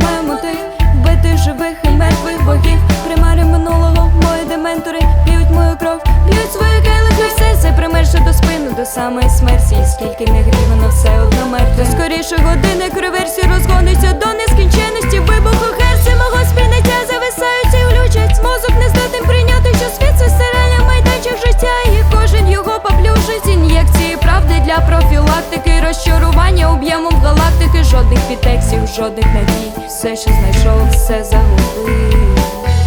мотив вбити живих і мертвих богів. Примари минулого, мої дементори п'ють мою кров, п'ють свої келихи. Все це примерше до спину, до самої смерті. І скільки не грівано, все одно мертве. Скоріше годинник реверсії розгониться до нескінченності. Вибуху герці мого спільниття зависають і влючать. Мозок не здатен прийняти, що світ це серіальний майданчик життя. І кожен його поплюжить. Ін'єкції правди для профілактики, розчарування об'ємом галактики. Жодних підтекстів, жодних надій. Все, що знайшов, все загубив.